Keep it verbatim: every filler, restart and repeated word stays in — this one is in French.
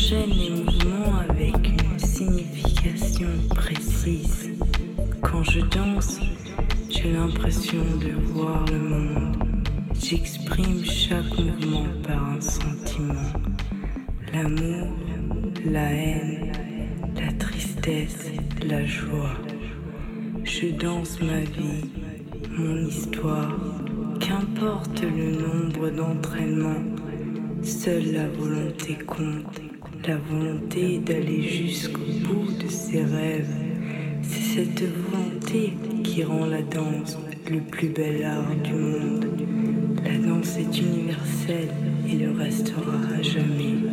J'enchaîne les mouvements avec une signification précise. Quand je danse, j'ai l'impression de voir le monde. J'exprime chaque mouvement par un sentiment. L'amour, la haine, la tristesse, la joie. Je danse ma vie, mon histoire. Qu'importe le nombre d'entraînements, seule la volonté compte. La volonté d'aller jusqu'au bout de ses rêves. C'est cette volonté qui rend la danse le plus bel art du monde. La danse est universelle et le restera à jamais.